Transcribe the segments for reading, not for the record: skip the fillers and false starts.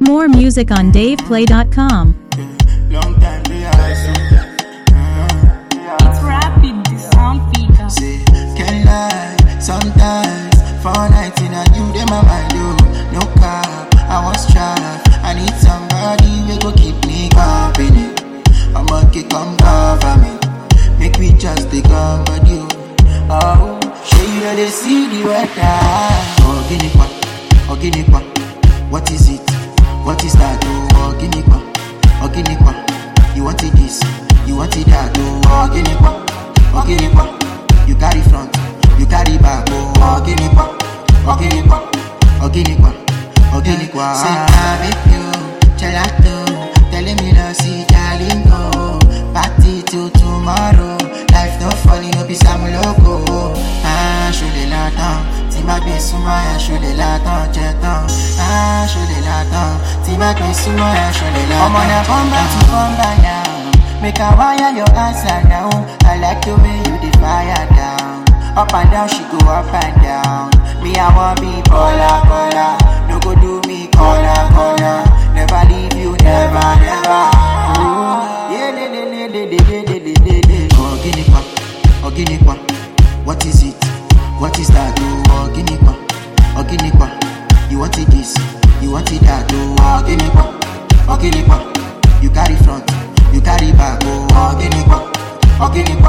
More music on DavePlay.com. Long time they hustle. It's rapid, the sound figure. Say, can't lie, sometimes. For 19 and you, they my mind, oh. No cap, I was trapped. I need somebody who go keep me company. I'ma kick come cover me. Make me just take comfort you. Oh, show you know they see the weather. Organic, what is it? What is that? Oh, organic, you want it this, you want it that. Oh, organic, you carry front, you carry back. Oh, organic, say I make you gelato, telling me no see darling go. Party till tomorrow, life no funny, no be some loco. Ah, show the latin, ti ma gbe sumo e show the latin jeton. Ah, show the latin, ti ma gbe sumo e show the latin. I'm on a come back now, make a wire your answer now. I like the way you the fire down. Up and down, she go up and down. Me, I want be polar. No go do me corner. Never leave you, never. Ooh, yeah, Organic, what is it? What is that? Oh, organic, you want it this, you want it that. Oh, organic, you carry front, you carry back. Oh, organic,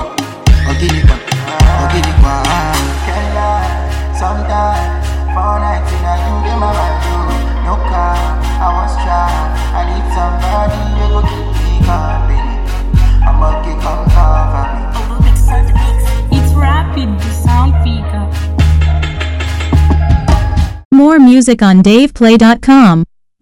can't lie, sometimes. For 19 and you, they my mind, oh. No car, I was trapped. I need somebody who go keep me company. I'ma kick come cover me. It's rapid, the sound figure. More music on DavePlay.com.